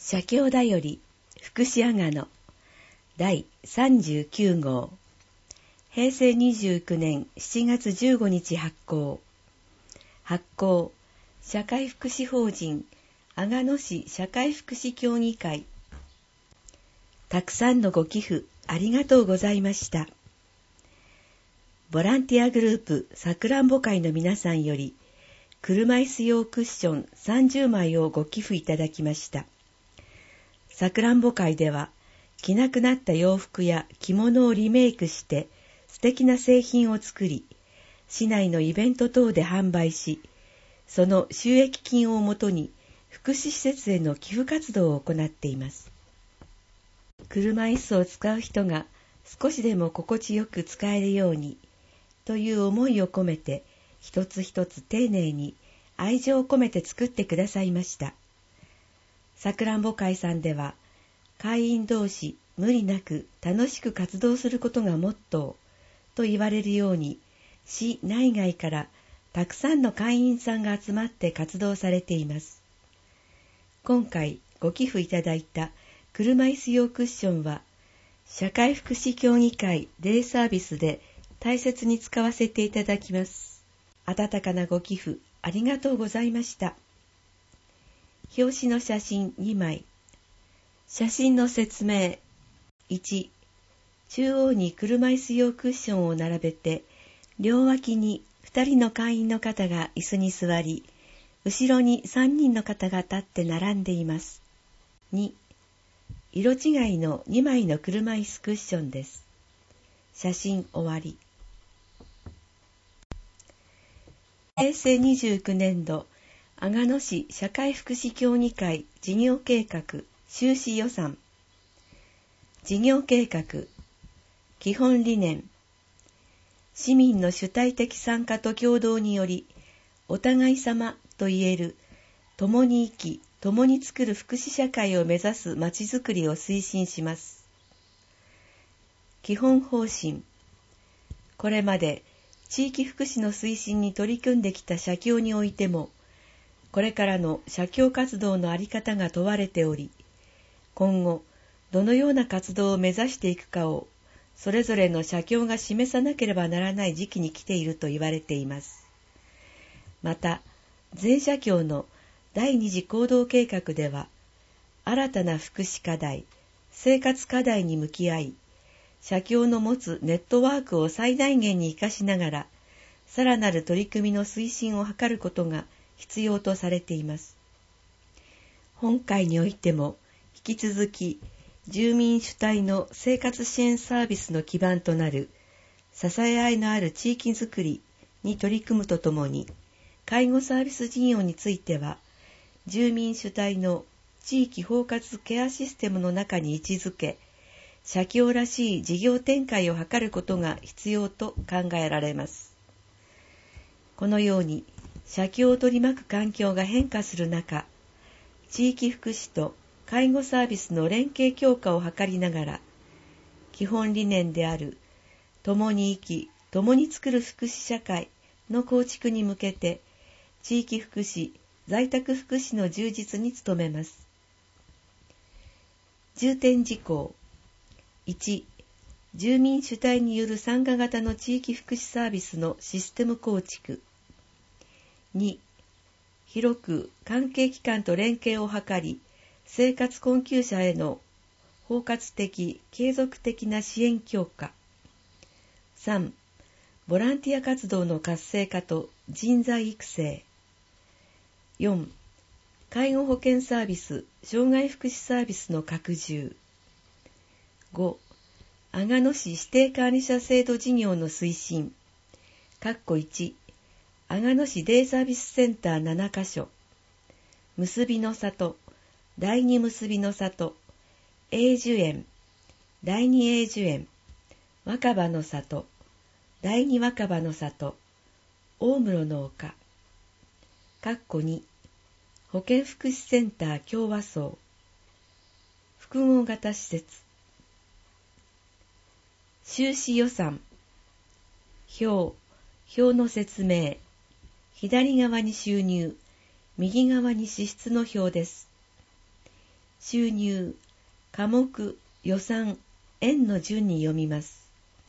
社協だより福祉阿賀野第39号平成29年7月15日発行社会福祉法人阿賀野市社会福祉協議会。たくさんのご寄付ありがとうございました。ボランティアグループさくらんぼ会の皆さんより車椅子用クッション30枚をご寄付いただきました。さくらんぼ会では着なくなった洋服や着物をリメイクして素敵な製品を作り、市内のイベント等で販売し、その収益金をもとに福祉施設への寄付活動を行っています。車椅子を使う人が少しでも心地よく使えるようにという思いを込めて、一つ一つ丁寧に愛情を込めて作ってくださいました。さくらんぼ会さんでは、会員同士無理なく楽しく活動することがモットーと言われるように、市内外からたくさんの会員さんが集まって活動されています。今回ご寄付いただいた車椅子用クッションは、社会福祉協議会デイサービスで大切に使わせていただきます。温かなご寄付ありがとうございました。表紙の写真2枚。写真の説明。1、中央に車椅子用クッションを並べて、両脇に2人の会員の方が椅子に座り、後ろに3人の方が立って並んでいます。2、色違いの2枚の車椅子クッションです。写真終わり。平成29年度阿賀野市社会福祉協議会事業計画収支予算。事業計画基本理念。市民の主体的参加と協働により、お互い様と言える共に生き共に作る福祉社会を目指すまちづくりを推進します。基本方針。これまで地域福祉の推進に取り組んできた社協においても、これからの社協活動の在り方が問われており、今後どのような活動を目指していくかをそれぞれの社協が示さなければならない時期に来ていると言われています。また、全社協の第二次行動計画では、新たな福祉課題、生活課題に向き合い、社協の持つネットワークを最大限に生かしながら、さらなる取り組みの推進を図ることが必要とされています。本会においても、引き続き、住民主体の生活支援サービスの基盤となる、支え合いのある地域づくりに取り組むとともに、介護サービス事業については、住民主体の地域包括ケアシステムの中に位置づけ、社協らしい事業展開を図ることが必要と考えられます。このように、社協を取り巻く環境が変化する中、地域福祉と介護サービスの連携強化を図りながら、基本理念である、共に生き、共に作る福祉社会の構築に向けて、地域福祉、在宅福祉の充実に努めます。重点事項。1、住民主体による参加型の地域福祉サービスのシステム構築。2、広く関係機関と連携を図り、生活困窮者への包括的、継続的な支援強化。3、ボランティア活動の活性化と人材育成。4、介護保険サービス、障害福祉サービスの拡充。5、阿賀野市指定管理者制度事業の推進。1、阿賀野市デイサービスセンター7カ所。結びの里、第二結びの里、永寿園、第二永寿園、若葉の里、第二若葉の里、大室の丘。2、保健福祉センター共和荘。複合型施設。収支予算。表の説明。左側に収入、右側に支出の表です。 収入、科目、予算、円の順に読みます。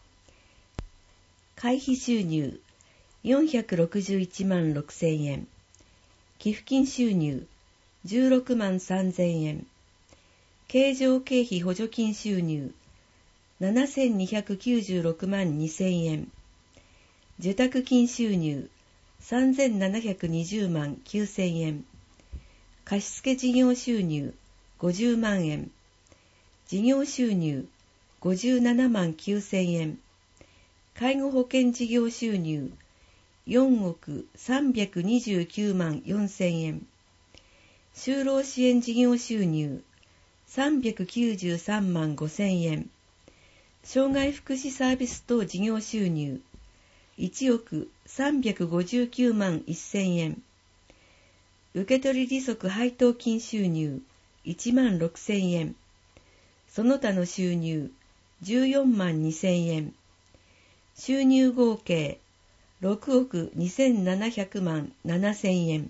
会費収入、461万6000円。寄付金収入、16万3000円。経常経費補助金収入、7296万2000円。受託金収入、3720万9000円。貸付事業収入、50万円。事業収入、57万9000円。介護保険事業収入、4億329万4000円。就労支援事業収入、393万5000円。障害福祉サービス等事業収入、1億359万1000円。受取利息配当金収入、1万6000円。その他の収入、14万2000円。収入合計、6億2700万7000円。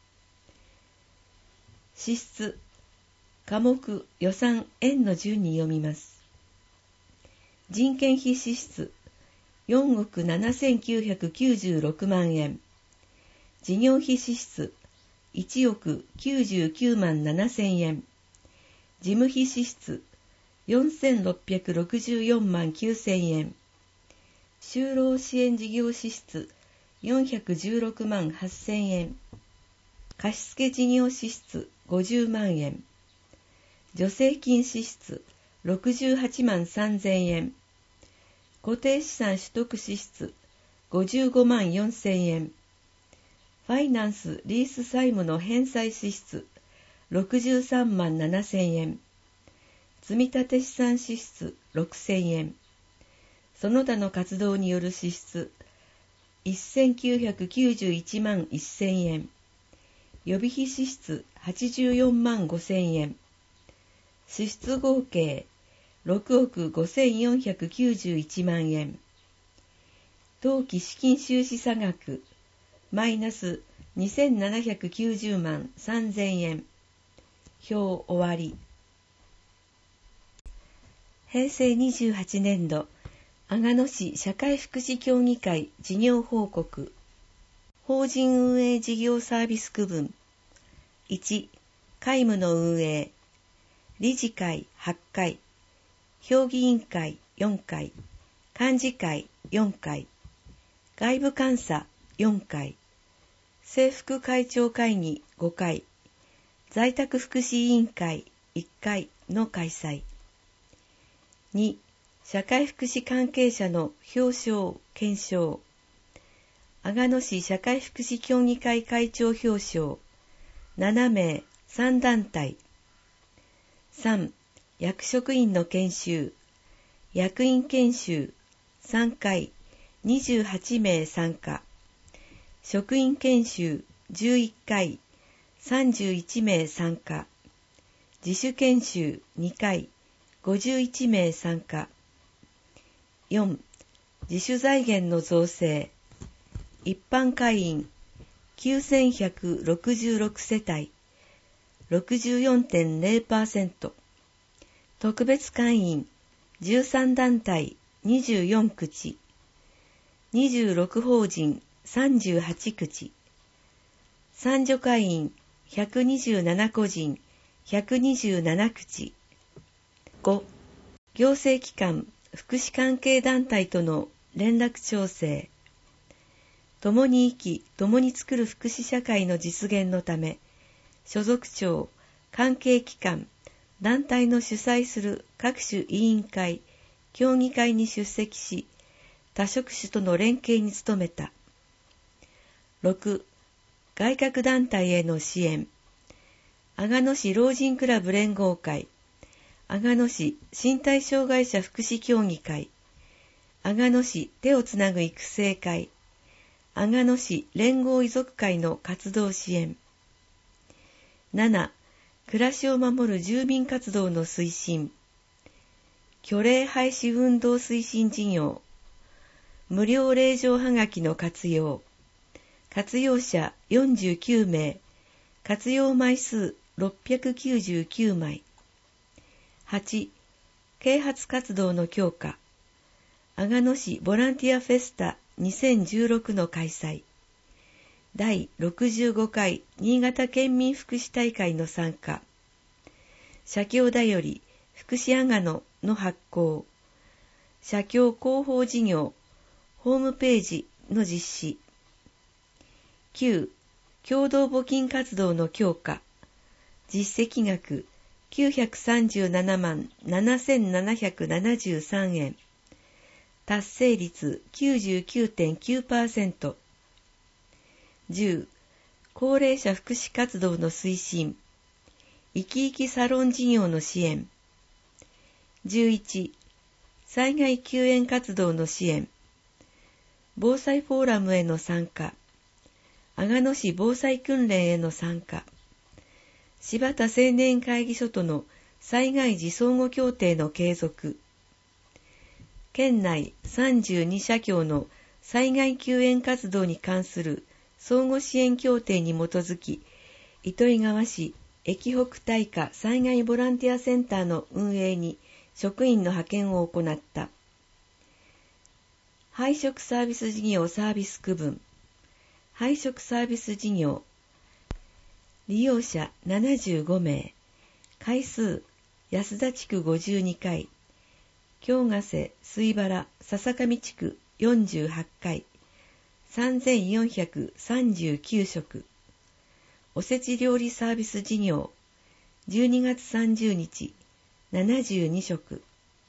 支出、科目、予算、円の順に読みます。人件費支出、4億7996万円。事業費支出、1億99万7000円。事務費支出、4664万9000円。就労支援事業支出、416万8000円。貸付事業支出、50万円。助成金支出、68万3000円。固定資産取得支出、55万4000円。ファイナンス・リース債務の返済支出、63万7000円。積立資産支出、6000円。その他の活動による支出、1991万1000円。予備費支出、84万5000円。支出合計、6億5491万円。当期資金収支差額、マイナス2790万3000円。表終わり。平成28年度、阿賀野市社会福祉協議会事業報告。法人運営事業サービス区分。1、会務の運営。理事会8回。評議員会4回、幹事会4回、外部監査4回、制服会長会議5回、在宅福祉委員会1回の開催。2、社会福祉関係者の表彰・顕彰。阿賀野市社会福祉協議会会長表彰7名3団体。3、役職員の研修、役員研修3回、28名参加。職員研修11回、31名参加。自主研修2回、51名参加。4、自主財源の造成。一般会員9166世帯、64.0%。特別会員13団体24口、26法人38口、参助会員127個人127口。5、行政機関、福祉関係団体との連絡調整。共に生き、共に作る福祉社会の実現のため、所属庁、関係機関、団体の主催する各種委員会、協議会に出席し、他職種との連携に努めた。6、外郭団体への支援。阿賀野市老人クラブ連合会、阿賀野市身体障害者福祉協議会、阿賀野市手をつなぐ育成会、阿賀野市連合遺族会の活動支援。7、暮らしを守る住民活動の推進。虚礼廃止運動推進事業。無料令状はがきの活用。活用者49名。活用枚数699枚。 8、啓発活動の強化。阿賀野市ボランティアフェスタ2016の開催。第65回新潟県民福祉大会の参加。社協だより福祉阿賀野の発行。社協広報事業ホームページの実施。9、共同募金活動の強化。実績額937万7773円。達成率 99.9%。10、高齢者福祉活動の推進。生き生きサロン事業の支援。11、災害救援活動の支援。防災フォーラムへの参加。阿賀野市防災訓練への参加。柴田青年会議所との災害時相互協定の継続。県内32社協の災害救援活動に関する相互支援協定に基づき、糸魚川市駅北大火災害ボランティアセンターの運営に職員の派遣を行った。配食サービス事業サービス区分。配食サービス事業。利用者75名。回数、安田地区52回。京ヶ瀬、水原、笹上地区48回。3439食。おせち料理サービス事業。12月30日、72食。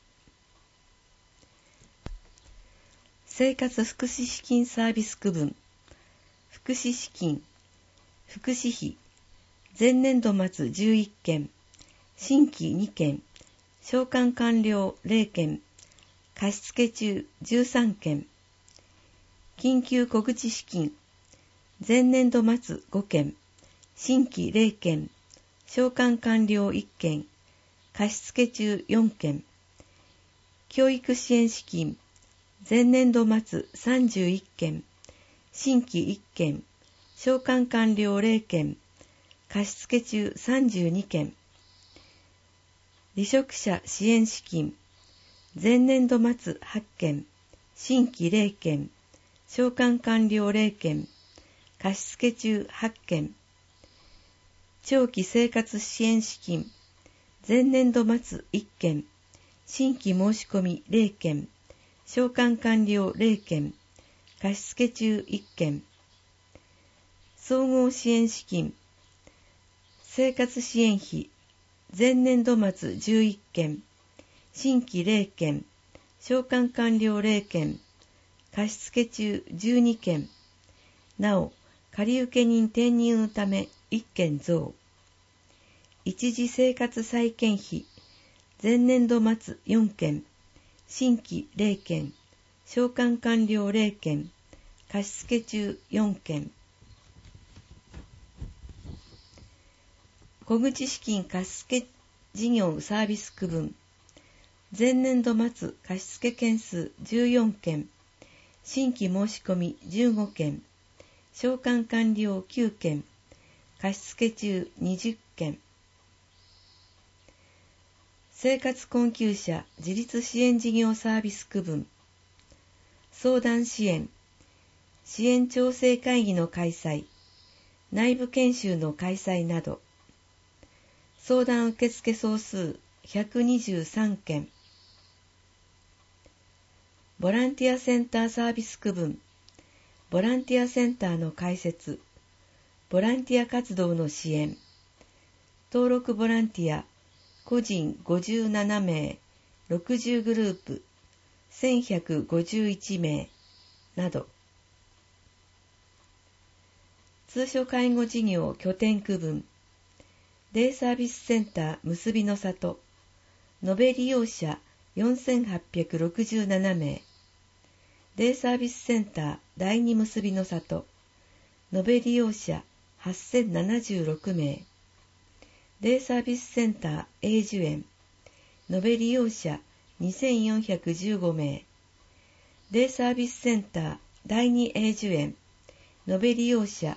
生活福祉資金サービス区分。福祉資金、福祉費、前年度末11件、新規2件、償還完了0件、貸付中13件、緊急小口資金、前年度末5件、新規0件、償還完了1件、貸付中4件、教育支援資金、前年度末31件、新規1件、償還完了0件、貸付中32件。離職者支援資金、前年度末8件、新規0件、償還完了0件、貸付中8件。長期生活支援資金、前年度末1件、新規申し込み0件、償還完了0件、貸付中1件。総合支援資金、生活支援費、前年度末11件、新規0件、償還完了0件、貸付中12件。なお、借受人転入のため1件増。一時生活再建費、前年度末4件、新規0件、償還完了0件、貸付中4件。小口資金貸付事業サービス区分。前年度末貸付件数14件、新規申し込み15件、償還完了9件、貸付中20件。生活困窮者自立支援事業サービス区分。相談支援、支援調整会議の開催、内部研修の開催など。相談受付総数123件。ボランティアセンターサービス区分。ボランティアセンターの開設、ボランティア活動の支援、登録ボランティア、個人57名、60グループ、1151名、など。通所介護事業拠点区分。デイサービスセンター結びの里、延べ利用者4867名。デイサービスセンター第二結びの里、延べ利用者8076名。デイサービスセンター永寿園、延べ利用者2415名。デイサービスセンター第二永寿園、延べ利用者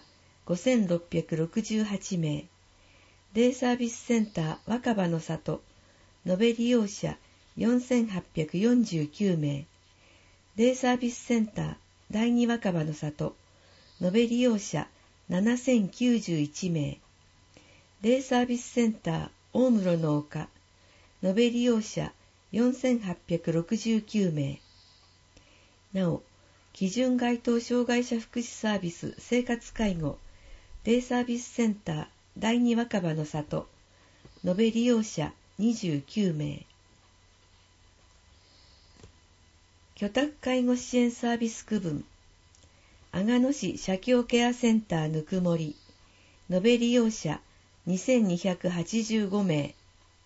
5668名。デイサービスセンター若葉の里、 延べ利用者4849名、デイサービスセンター第二若葉の里、延べ利用者7091名、デイサービスセンター大室の丘、延べ利用者4869名。なお、基準該当障害者福祉サービス生活介護デイサービスセンター第二若葉の里、延べ利用者29名。居宅介護支援サービス区分、阿賀野市社協ケアセンターぬくもり、延べ利用者2285名。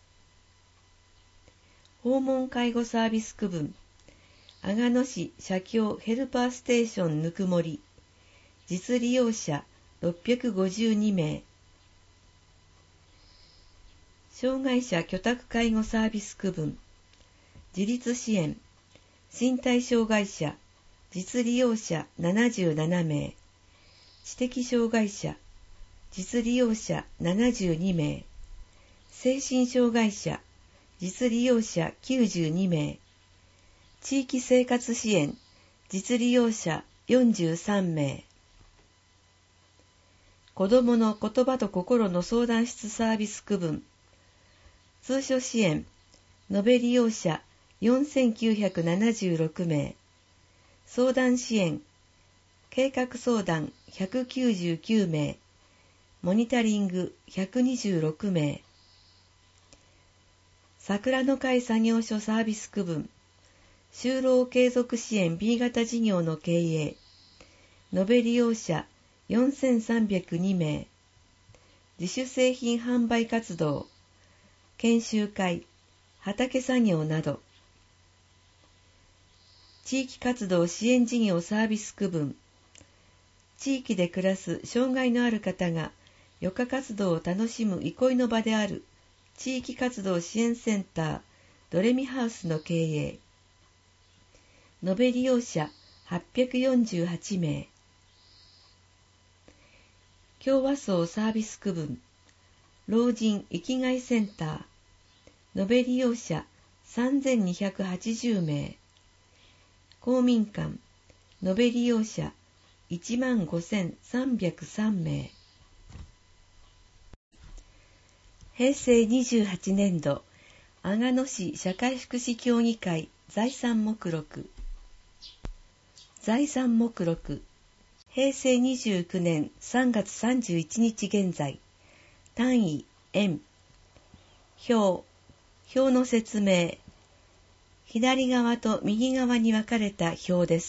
訪問介護サービス区分、阿賀野市社協ヘルパーステーションぬくもり、実利用者652名。障害者居宅介護サービス区分、自立支援、身体障害者、実利用者77名、知的障害者、実利用者72名、精神障害者、実利用者92名、地域生活支援、実利用者43名。子どもの言葉と心の相談室サービス区分、通所支援、延べ利用者4976名、相談支援、計画相談199名、モニタリング126名。桜の会作業所サービス区分、就労継続支援 B 型事業の経営、延べ利用者4302名、自主製品販売活動、研修会、畑作業など。地域活動支援事業サービス区分、地域で暮らす障害のある方が余暇活動を楽しむ憩いの場である地域活動支援センタードレミハウスの経営、延べ利用者848名。共和層サービス区分、老人生きがいセンター、延べ利用者3280名。公民館、延べ利用者15303名。平成28年度、阿賀野市社会福祉協議会財産目録。財産目録。平成29年3月31日現在。単位、円。表の説明。左側と右側に分かれた表です。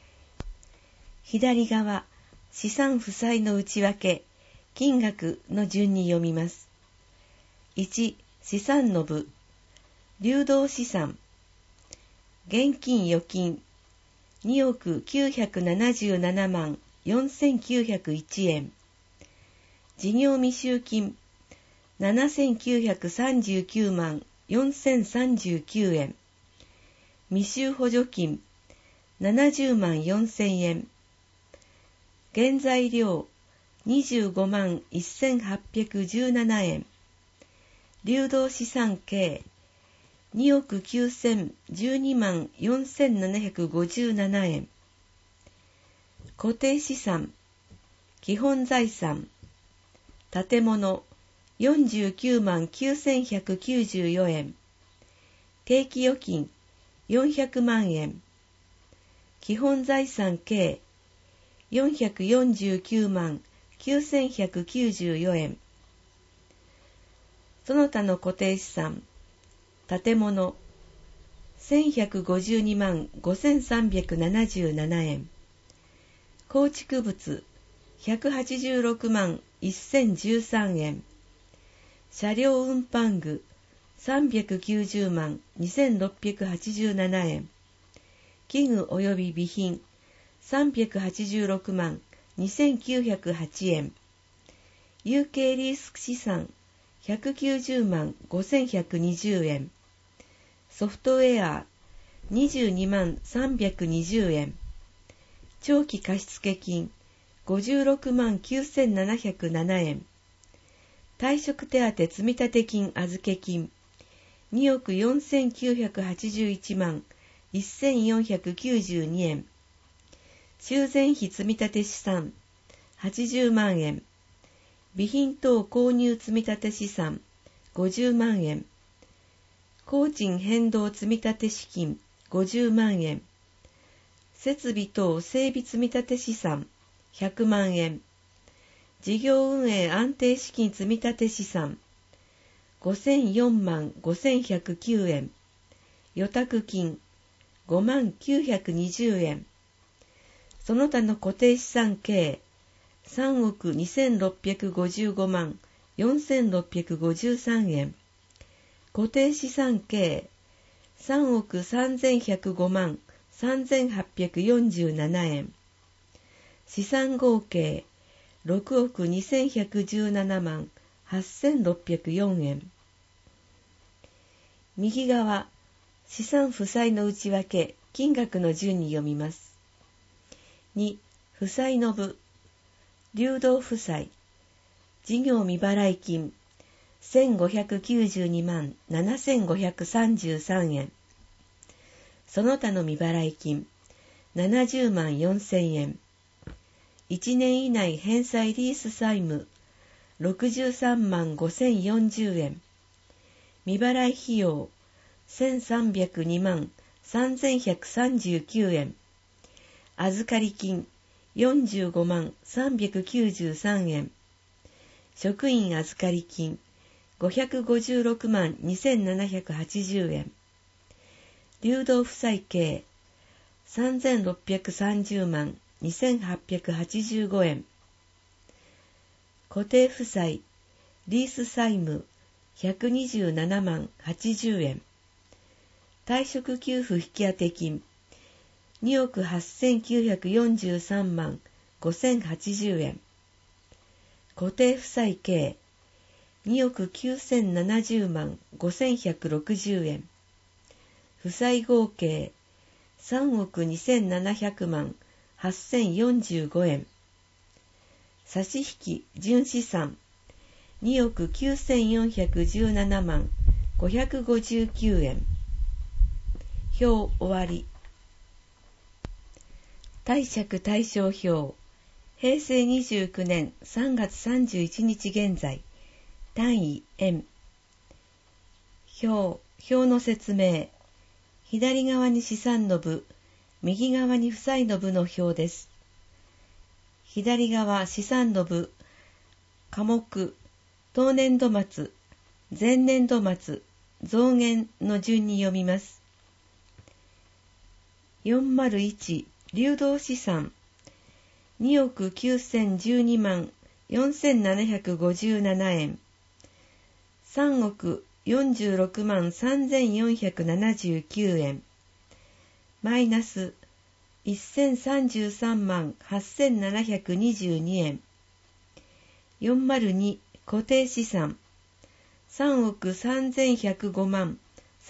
左側、資産負債の内訳、金額の順に読みます。1、資産の部、流動資産、現金預金、2億977万4901円、事業未収金、7939万4039円、未収補助金、70万4000円、原材料、25万1817円、流動資産計、2億9012万4757円、固定資産、基本財産、建物、49万9194円、定期預金、400万円、基本財産計、449万9194円、その他の固定資産、建物、1152万5377円、構築物、186万1013円、車両運搬具、390万2687円、器具及び備品、386万2908円、有形リース資産、190万5120円、ソフトウェア、22万320円、長期貸付金、56万9707円、退職手当積立金預け金、 2億4981万1492円。修繕費積立資産80万円。備品等購入積立資産50万円。工賃変動積立資金50万円。設備等整備積立資産100万円。事業運営安定資金積立資産5004万5109円。予託金5万920円。その他の固定資産計3億2655万4653円。固定資産計3億3105万3847円。資産合計6億2117万8604円。右側、資産負債の内訳、金額の順に読みます。2、負債の部、流動負債、事業未払い金、1592万7533円。その他の未払い金、70万4000円。1年以内返済リース債務、63万5040円。未払い費用、1302万3139円。預かり金、45万393円。職員預かり金、556万2780円。流動負債計、3630万2885円。固定負債、リース債務、127万80円。退職給付引当金、2億8943万5080円。固定負債計、2億9070万5160円。負債合計、3億2700万8045円。差し引き純資産、2億9417万559円。表終わり。貸借対照表。平成29年3月31日現在。単位円。表の説明。左側に資産の部、右側に負債の部の表です。左側資産の部、科目、当年度末、前年度末、増減の順に読みます。401、流動資産、2億9012万4757円。3億46万3479円。マイナス1033万8722円。402固定資産3億3105万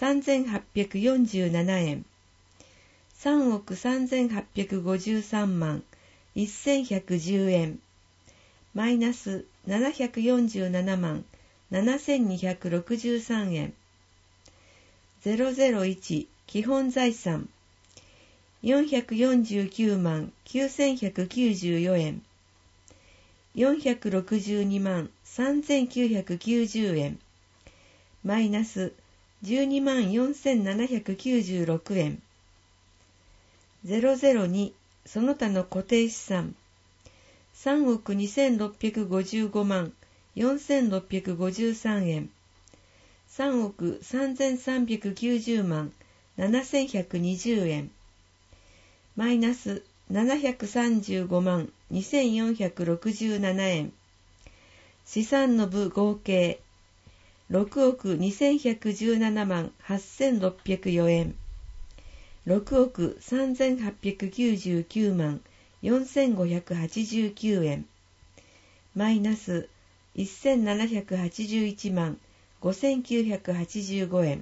3847円。3億3853万1110円。マイナス747万7263円。001基本財産449万9194円。462万3990円。マイナス12万4796円。002その他の固定資産3億2655万4653円。3億3390万7120円。マイナス735万2467円。資産の部合計6億2117万8604円。6億3899万4589円。マイナス1781万5985円。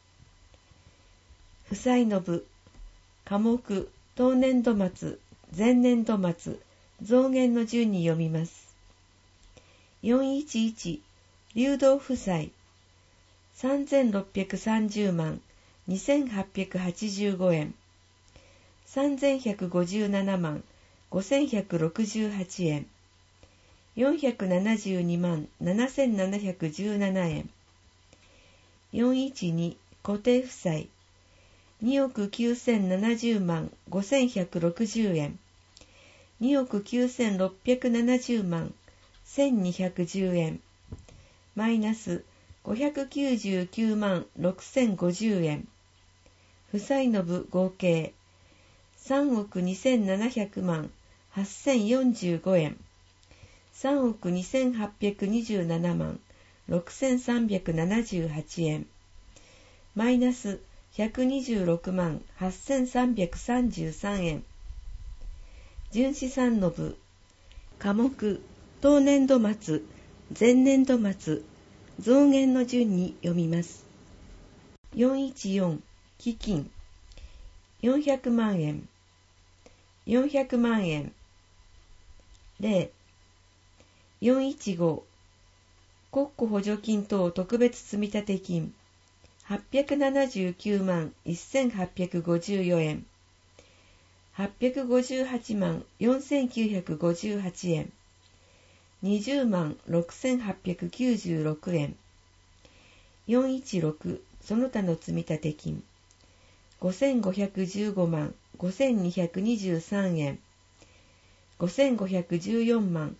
負債の部、科目、当年度末、前年度末、増減の順に読みます。411、流動負債、 3630万2885円、3157万5168円、472万7717円、412固定負債2億9070万5160円、2億9670万1210円、マイナス599万6050円、負債の部合計3億2700万8045円、3億2827万6378円、マイナス126万8333円。純資産の部、科目、当年度末、前年度末、増減の順に読みます。414、基金、400万円、400万円。0、415、国庫補助金等特別積立金、879万1854円、858万4958円、20万6896円、416その他の積立金、5515万5223円、5514万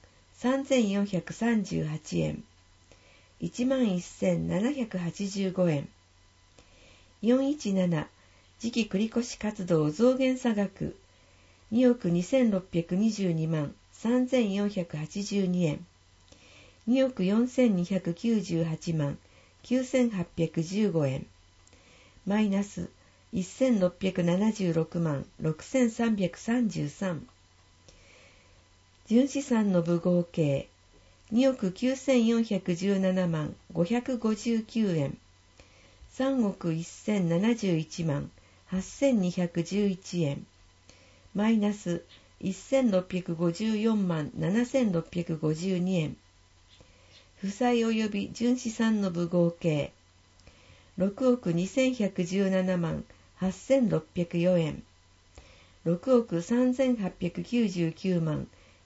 3438円、11,785円、417次期繰越活動増減差額2億2622万3482円、2億4298万9815円、マイナス1676万6333。純資産の部合計2億9417万559円、3億1071万8211円、マイナス1654万7652円。負債及び純資産の部合計6億2117万8604円、6億3899万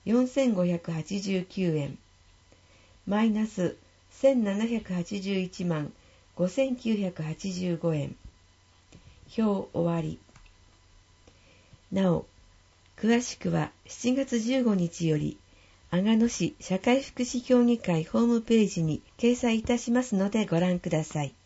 4589円、マイナス1781万5985円。表終わり。なお、詳しくは7月15日より阿賀野市社会福祉協議会ホームページに掲載いたしますのでご覧ください。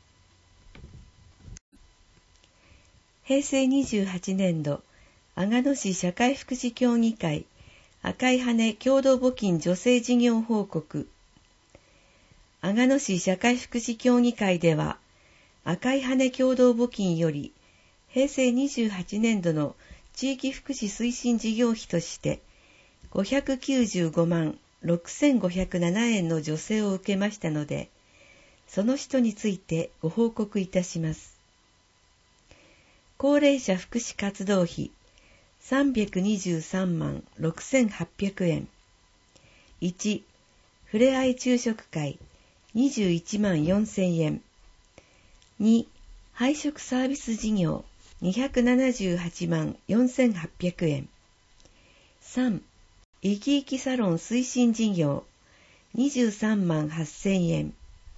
平成28年度阿賀野市社会福祉協議会赤い羽共同募金助成事業報告。阿賀野市社会福祉協議会では赤い羽共同募金より平成28年度の地域福祉推進事業費として595万6507円の助成を受けましたので、その人についてご報告いたします。高齢者福祉活動費323万6800円。1、ふれあい昼食会21万4000円。2、配食サービス事業278万4800円。3、生き生きサロン推進事業23万8000円。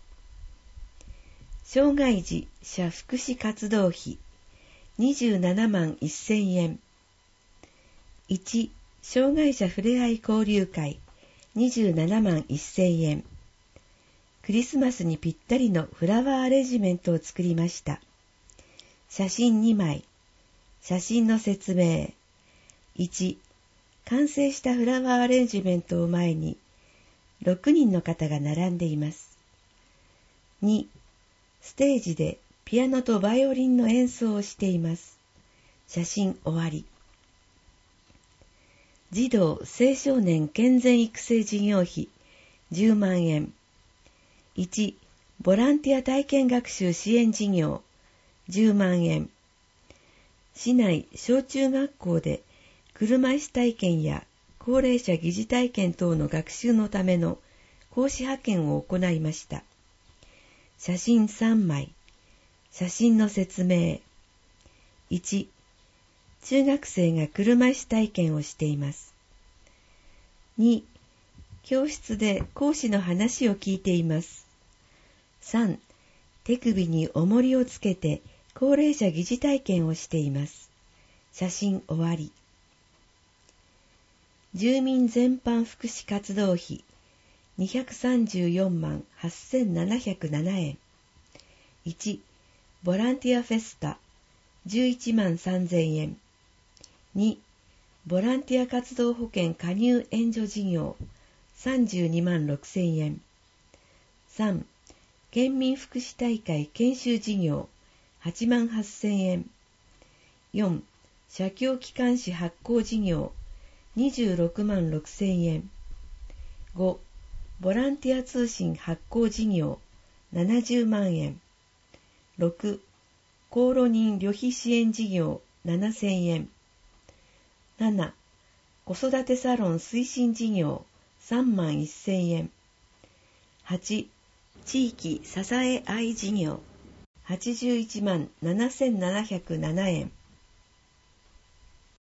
障害児者福祉活動費27万1000円。1、障害者ふれあい交流会27万1000円。クリスマスにぴったりのフラワーアレンジメントを作りました。写真2枚。写真の説明。1、完成したフラワーアレンジメントを前に6人の方が並んでいます。2、ステージでピアノとバイオリンの演奏をしています。写真終わり。児童青少年健全育成事業費10万円。1、ボランティア体験学習支援事業10万円。市内小中学校で車椅子体験や高齢者疑似体験等の学習のための講師派遣を行いました。 写真3枚。写真の説明。1、中学生が車椅子体験をしています。2、教室で講師の話を聞いています。3、手首に重りをつけて高齢者疑似体験をしています。写真終わり。住民全般福祉活動費234万8707円。1、ボランティアフェスタ11万3000円。2、ボランティア活動保険加入援助事業32万6000円。3、県民福祉大会研修事業8万8000円。4、社協機関紙発行事業26万6000円。5、ボランティア通信発行事業70万円。6、高炉人旅費支援事業7000円。7、子育てサロン推進事業3万1000円。8、地域支え合い事業81万7707円。